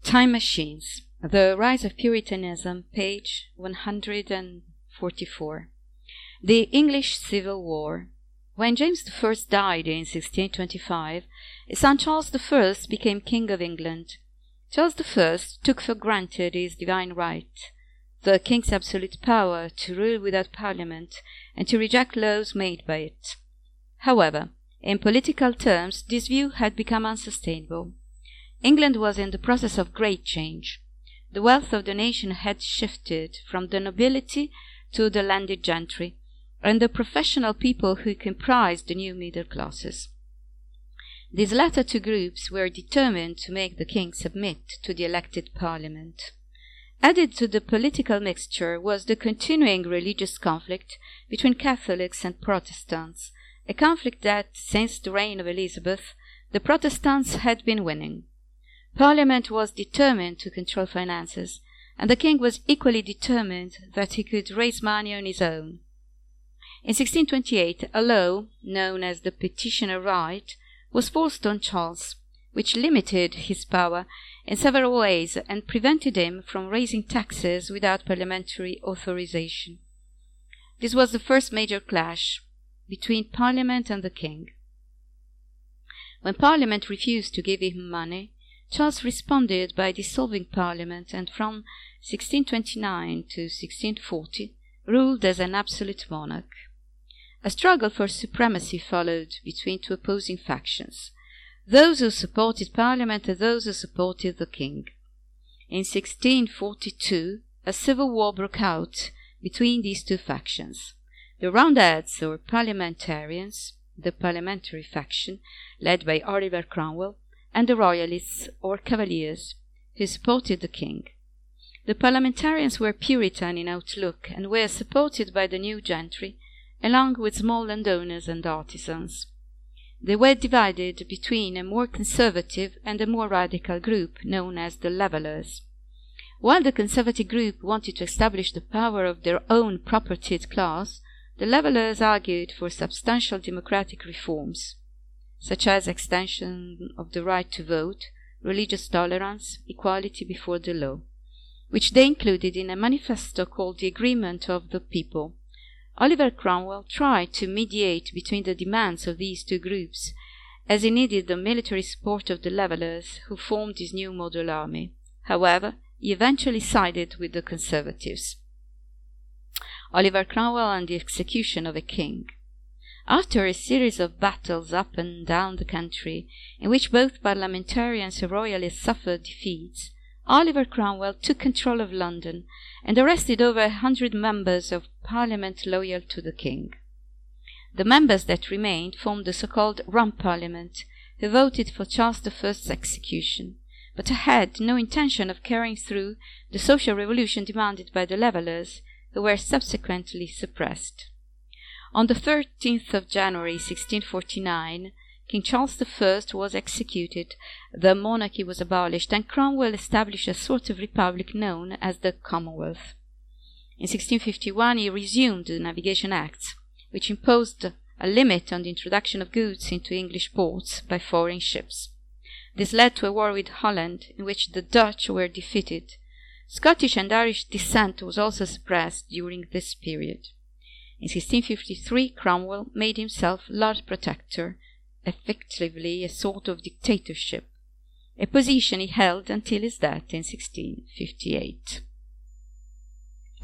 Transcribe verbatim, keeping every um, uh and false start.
Time Machines. The Rise of Puritanism, page one hundred forty-four. The English Civil War. When James the First died in sixteen twenty-five, his son Charles the First became King of England. Charles the First took for granted his divine right, the king's absolute power to rule without parliament and to reject laws made by it. However, in political terms, this view had become unsustainable. England was in the process of great change. The wealth of the nation had shifted from the nobility to the landed gentry, and the professional people who comprised the new middle classes. These latter two groups were determined to make the king submit to the elected parliament. Added to the political mixture was the continuing religious conflict between Catholics and Protestants, a conflict that, since the reign of Elizabeth, the Protestants had been winning. Parliament was determined to control finances, and the king was equally determined that he could raise money on his own. In sixteen twenty-eight, a law, known as the Petitioner Right, was forced on Charles, which limited his power in several ways and prevented him from raising taxes without parliamentary authorization. This was the first major clash between Parliament and the king. When Parliament refused to give him money, Charles responded by dissolving Parliament and from sixteen twenty-nine to sixteen forty ruled as an absolute monarch. A struggle for supremacy followed between two opposing factions, those who supported Parliament and those who supported the king. In sixteen forty-two, a civil war broke out between these two factions. The Roundheads, or Parliamentarians, the parliamentary faction, led by Oliver Cromwell, and the Royalists, or Cavaliers, who supported the king. The parliamentarians were Puritan in outlook and were supported by the new gentry, along with small landowners and artisans. They were divided between a more conservative and a more radical group known as the Levellers. While the conservative group wanted to establish the power of their own propertied class, the Levellers argued for substantial democratic reforms, such as extension of the right to vote, religious tolerance, equality before the law, which they included in a manifesto called the Agreement of the People. Oliver Cromwell tried to mediate between the demands of these two groups, as he needed the military support of the Levellers, who formed his new model army. However, he eventually sided with the Conservatives. Oliver Cromwell and the execution of a king. After a series of battles up and down the country, in which both parliamentarians and royalists suffered defeats, Oliver Cromwell took control of London and arrested over a hundred members of Parliament loyal to the king. The members that remained formed the so-called Rump Parliament, who voted for Charles the First's execution, but had no intention of carrying through the social revolution demanded by the Levellers, who were subsequently suppressed. On the thirteenth of January sixteen forty-nine, King Charles the First was executed, the monarchy was abolished, and Cromwell established a sort of republic known as the Commonwealth. In sixteen fifty-one he resumed the Navigation Acts, which imposed a limit on the introduction of goods into English ports by foreign ships. This led to a war with Holland, in which the Dutch were defeated. Scottish and Irish dissent was also suppressed during this period. In sixteen fifty-three, Cromwell made himself Lord Protector, effectively a sort of dictatorship, a position he held until his death in sixteen fifty-eight.